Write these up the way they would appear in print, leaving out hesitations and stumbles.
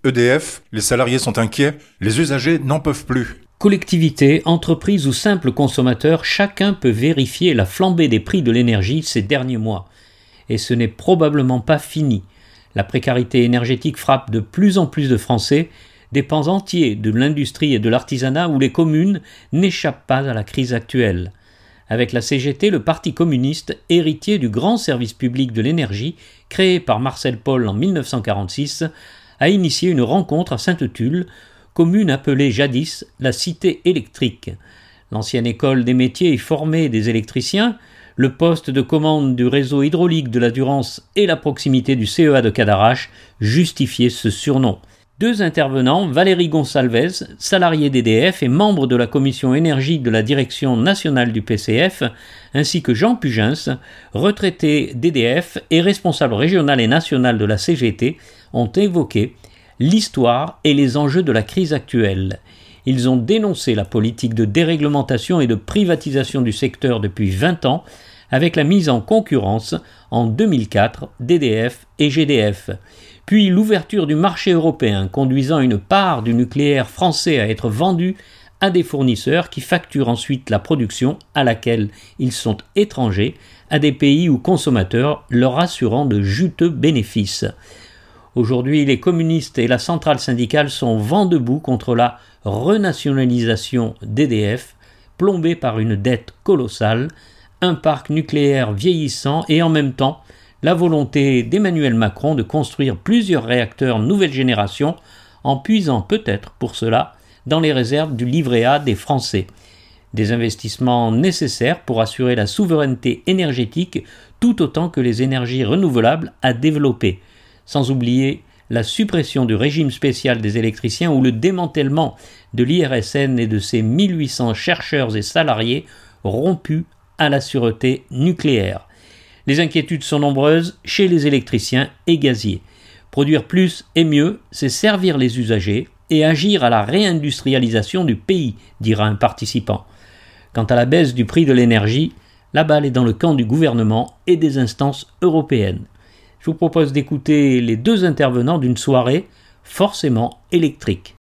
EDF, les salariés sont inquiets, les usagers n'en peuvent plus. Collectivités, entreprises ou simples consommateurs, chacun peut vérifier la flambée des prix de l'énergie ces derniers mois. Et ce n'est probablement pas fini. La précarité énergétique frappe de plus en plus de Français, des pans entiers de l'industrie et de l'artisanat où les communes n'échappent pas à la crise actuelle. Avec la CGT, le Parti communiste, héritier du grand service public de l'énergie, créé par Marcel Paul en 1946, a initié une rencontre à Sainte-Tulle, commune appelée jadis la Cité électrique. L'ancienne école des métiers y formait des électriciens, le poste de commande du réseau hydraulique de la Durance et la proximité du CEA de Cadarache justifiaient ce surnom. Deux intervenants, Valérie Gonsalves, salariée d'EDF et membre de la commission énergie de la direction nationale du PCF, ainsi que Jean Pugens, retraité d'EDF et responsable régional et national de la CGT, ont évoqué l'histoire et les enjeux de la crise actuelle. Ils ont dénoncé la politique de déréglementation et de privatisation du secteur depuis 20 ans, avec la mise en concurrence en 2004 d'EDF et GDF. Puis l'ouverture du marché européen conduisant une part du nucléaire français à être vendue à des fournisseurs qui facturent ensuite la production à laquelle ils sont étrangers à des pays ou consommateurs leur assurant de juteux bénéfices. Aujourd'hui, les communistes et la centrale syndicale sont vent debout contre la renationalisation d'EDF, plombée par une dette colossale, un parc nucléaire vieillissant et en même temps la volonté d'Emmanuel Macron de construire plusieurs réacteurs nouvelle génération en puisant peut-être pour cela dans les réserves du livret A des Français. Des investissements nécessaires pour assurer la souveraineté énergétique tout autant que les énergies renouvelables à développer, sans oublier la suppression du régime spécial des électriciens ou le démantèlement de l'IRSN et de ses 1800 chercheurs et salariés rompus à la sûreté nucléaire. Les inquiétudes sont nombreuses chez les électriciens et gaziers. Produire plus et mieux, c'est servir les usagers et agir à la réindustrialisation du pays, dira un participant. Quant à la baisse du prix de l'énergie, la balle est dans le camp du gouvernement et des instances européennes. Je vous propose d'écouter les deux intervenants d'une soirée forcément électrique.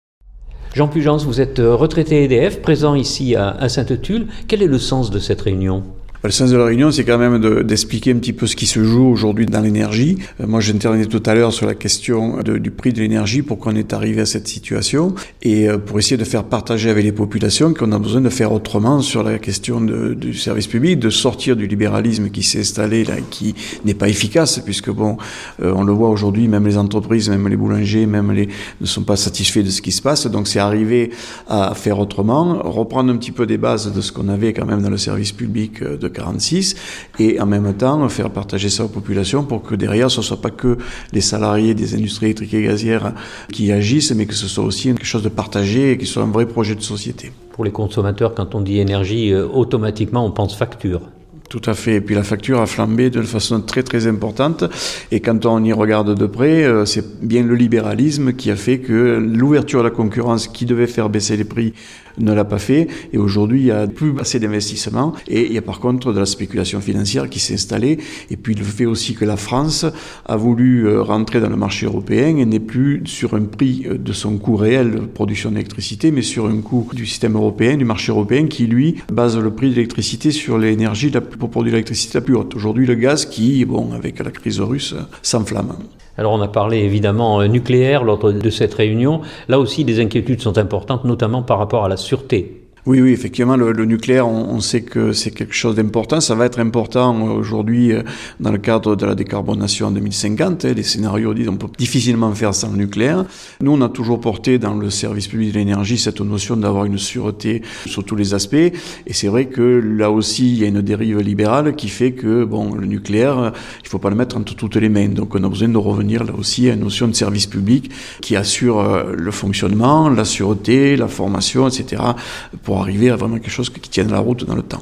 Jean Pugens, vous êtes retraité EDF, présent ici à Sainte-Tulle. Quel est le sens de cette réunion ? Le sens de la réunion, c'est quand même d'expliquer un petit peu ce qui se joue aujourd'hui dans l'énergie. Moi, j'intervenais tout à l'heure sur la question du prix de l'énergie, pourquoi on est arrivé à cette situation, et pour essayer de faire partager avec les populations qu'on a besoin de faire autrement sur la question du service public, de sortir du libéralisme qui s'est installé là, qui n'est pas efficace, puisque on le voit aujourd'hui, même les entreprises, même les boulangers, ne sont pas satisfaits de ce qui se passe. Donc, c'est arriver à faire autrement, reprendre un petit peu des bases de ce qu'on avait quand même dans le service public de 46 et en même temps faire partager ça aux populations pour que derrière ce ne soit pas que les salariés des industries électriques et gazières qui agissent, mais que ce soit aussi quelque chose de partagé et qui soit un vrai projet de société. Pour les consommateurs, quand on dit énergie, automatiquement on pense facture. Tout à fait. Et puis la facture a flambé de façon très très importante. Et quand on y regarde de près, c'est bien le libéralisme qui a fait que l'ouverture à la concurrence qui devait faire baisser les prix ne l'a pas fait. Et aujourd'hui, il n'y a plus assez d'investissements. Et il y a par contre de la spéculation financière qui s'est installée. Et puis le fait aussi que la France a voulu rentrer dans le marché européen et n'est plus sur un prix de son coût réel de production d'électricité, mais sur un coût du système européen, du marché européen, qui lui base le prix de l'électricité sur l'énergie pour produire l'électricité la plus haute. Aujourd'hui, le gaz qui, avec la crise russe, s'enflamme. Alors on a parlé évidemment nucléaire lors de cette réunion. Là aussi, les inquiétudes sont importantes, notamment par rapport à la sûreté. Oui, effectivement, le nucléaire, on sait que c'est quelque chose d'important. Ça va être important aujourd'hui dans le cadre de la décarbonation en 2050. Les scénarios disent on peut difficilement faire sans le nucléaire. Nous, on a toujours porté dans le service public de l'énergie cette notion d'avoir une sûreté sur tous les aspects. Et c'est vrai que là aussi, il y a une dérive libérale qui fait que le nucléaire, il faut pas le mettre entre toutes les mains. Donc, on a besoin de revenir là aussi à une notion de service public qui assure le fonctionnement, la sûreté, la formation, etc. pour arriver à vraiment quelque chose qui tienne la route dans le temps.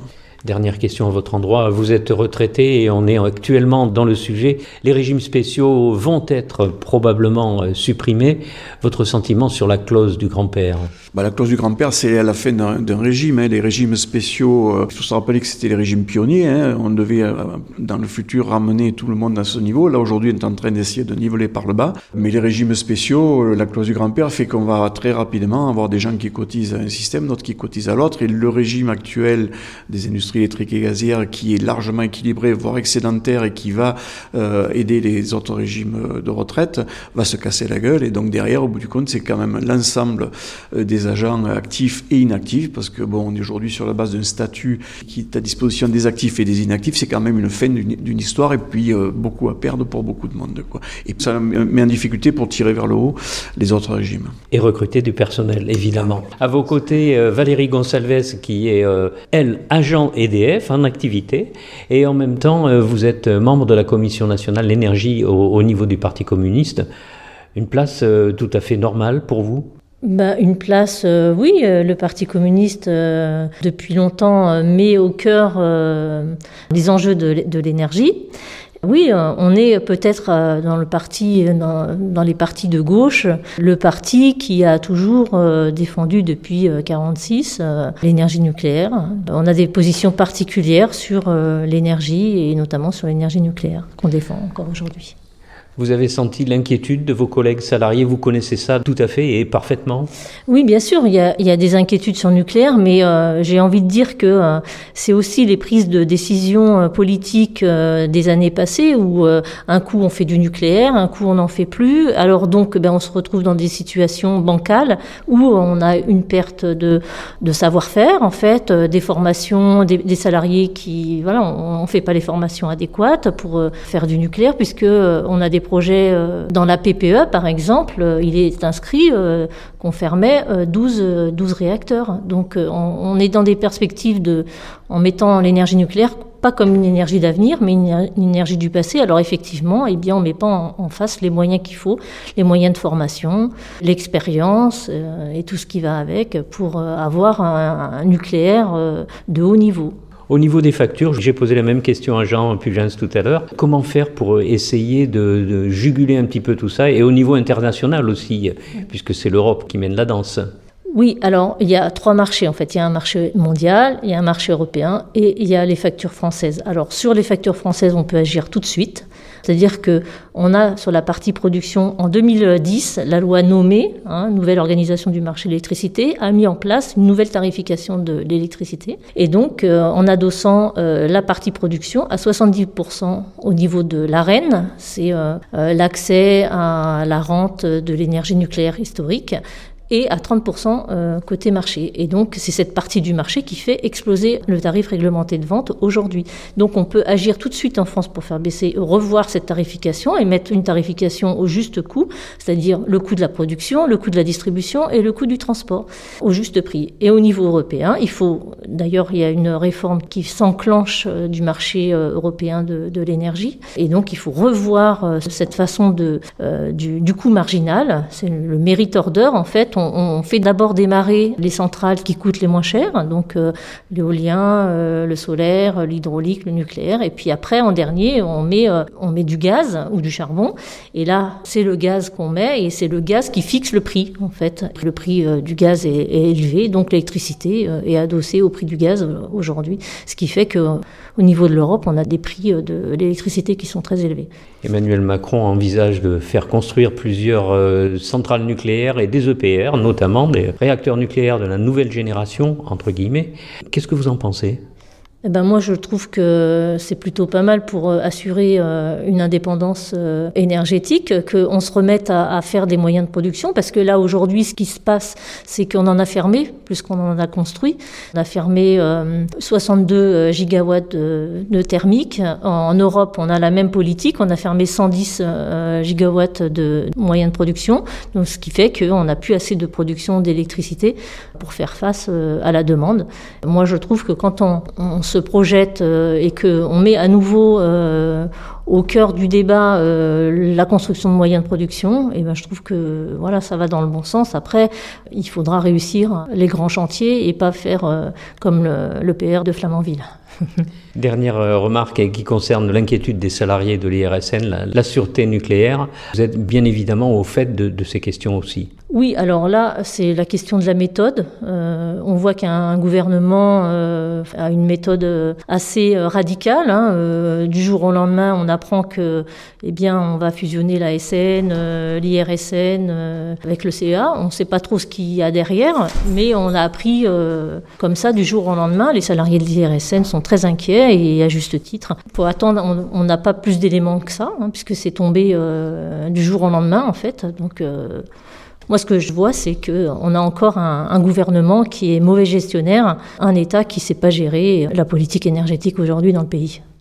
Dernière question à votre endroit. Vous êtes retraité et on est actuellement dans le sujet. Les régimes spéciaux vont être probablement supprimés. Votre sentiment sur la clause du grand-père? La clause du grand-père, c'est à la fin d'un régime. Les régimes spéciaux, il faut se rappeler que c'était les régimes pionniers. On devait, dans le futur, ramener tout le monde à ce niveau. Là, aujourd'hui, on est en train d'essayer de niveler par le bas. Mais les régimes spéciaux, la clause du grand-père fait qu'on va très rapidement avoir des gens qui cotisent à un système, d'autres qui cotisent à l'autre. Et le régime actuel des industries électriques et gazières, qui est largement équilibré, voire excédentaire, et qui va aider les autres régimes de retraite, va se casser la gueule. Et donc derrière, au bout du compte, c'est quand même l'ensemble des agents actifs et inactifs, parce que on est aujourd'hui sur la base d'un statut qui est à disposition des actifs et des inactifs. C'est quand même une fin d'une histoire, et puis beaucoup à perdre pour beaucoup de monde, quoi. Et ça met en difficulté pour tirer vers le haut les autres régimes. Et recruter du personnel, évidemment. À vos côtés, Valérie Gonçalves, qui est, elle, agent EDF en activité, et en même temps, vous êtes membre de la Commission nationale l'énergie au niveau du Parti communiste. Une place tout à fait normale pour vous? Une place, oui, le Parti communiste, depuis longtemps, met au cœur les enjeux de l'énergie. Oui, on est peut-être dans les partis de gauche, le parti qui a toujours défendu depuis 1946 l'énergie nucléaire. On a des positions particulières sur l'énergie, et notamment sur l'énergie nucléaire, qu'on défend encore aujourd'hui. Vous avez senti l'inquiétude de vos collègues salariés? Vous connaissez ça tout à fait et parfaitement? Oui, bien sûr, il y a des inquiétudes sur le nucléaire, mais j'ai envie de dire que c'est aussi les prises de décisions politiques des années passées, où un coup on fait du nucléaire, un coup on n'en fait plus. Alors donc, on se retrouve dans des situations bancales où on a une perte de savoir-faire, en fait, des formations, des salariés qui, on fait pas les formations adéquates pour faire du nucléaire, puisque on a des projets dans la PPE, par exemple, il est inscrit qu'on fermait 12 réacteurs. Donc on est dans des perspectives en mettant l'énergie nucléaire pas comme une énergie d'avenir, mais une énergie du passé. Alors effectivement, on met pas en face les moyens qu'il faut, les moyens de formation, l'expérience et tout ce qui va avec pour avoir un nucléaire de haut niveau. Au niveau des factures, j'ai posé la même question à Jean Pugens tout à l'heure. Comment faire pour essayer de juguler un petit peu tout ça, et au niveau international aussi, puisque c'est l'Europe qui mène la danse? Oui, alors il y a 3 marchés en fait. Il y a un marché mondial, il y a un marché européen et il y a les factures françaises. Alors sur les factures françaises, on peut agir tout de suite. C'est-à-dire qu'on a sur la partie production, en 2010, la loi nommée, nouvelle organisation du marché de l'électricité, a mis en place une nouvelle tarification de l'électricité. Et donc, en adossant la partie production à 70% au niveau de l'AREN, c'est l'accès à la rente de l'énergie nucléaire historique, et à 30% côté marché. Et donc, c'est cette partie du marché qui fait exploser le tarif réglementé de vente aujourd'hui. Donc, on peut agir tout de suite en France pour faire baisser, revoir cette tarification et mettre une tarification au juste coût, c'est-à-dire le coût de la production, le coût de la distribution et le coût du transport au juste prix. Et au niveau européen, d'ailleurs, il y a une réforme qui s'enclenche du marché européen de l'énergie. Et donc, il faut revoir cette façon du coût marginal. C'est le merit order, en fait. On fait d'abord démarrer les centrales qui coûtent les moins chères, donc l'éolien, le solaire, l'hydraulique, le nucléaire, et puis après, en dernier, on met du gaz ou du charbon, et là, c'est le gaz qu'on met, et c'est le gaz qui fixe le prix, en fait. Le prix du gaz est élevé, donc l'électricité est adossée au prix du gaz aujourd'hui, ce qui fait qu'au niveau de l'Europe, on a des prix de l'électricité qui sont très élevés. Emmanuel Macron envisage de faire construire plusieurs centrales nucléaires et des EPR, notamment des réacteurs nucléaires de la nouvelle génération, entre guillemets. Qu'est-ce que vous en pensez ? Moi, je trouve que c'est plutôt pas mal pour assurer une indépendance énergétique, qu'on se remette à faire des moyens de production, parce que là, aujourd'hui, ce qui se passe, c'est qu'on en a fermé, plus qu'on en a construit. On a fermé 62 gigawatts de thermique. En Europe, on a la même politique. On a fermé 110 gigawatts de moyens de production, donc ce qui fait qu'on n'a plus assez de production d'électricité pour faire face à la demande. Moi, je trouve que quand on se se projette et qu'on met à nouveau au cœur du débat la construction de moyens de production, et je trouve que voilà, ça va dans le bon sens. Après, il faudra réussir les grands chantiers et pas faire comme le PR de Flamanville. Dernière remarque qui concerne l'inquiétude des salariés de l'IRSN, la sûreté nucléaire. Vous êtes bien évidemment au fait de ces questions aussi. Oui, alors là, c'est la question de la méthode. On voit qu'un gouvernement a une méthode assez radicale. Du jour au lendemain, on apprend que, on va fusionner la SN, l'IRSN avec le CEA. On ne sait pas trop ce qu'il y a derrière, mais on a appris comme ça du jour au lendemain. Les salariés de l'IRSN sont très inquiets et à juste titre. Pour attendre, on n'a pas plus d'éléments que ça, puisque c'est tombé du jour au lendemain en fait. Donc moi, ce que je vois, c'est qu'on a encore un gouvernement qui est mauvais gestionnaire, un État qui ne sait pas gérer la politique énergétique aujourd'hui dans le pays.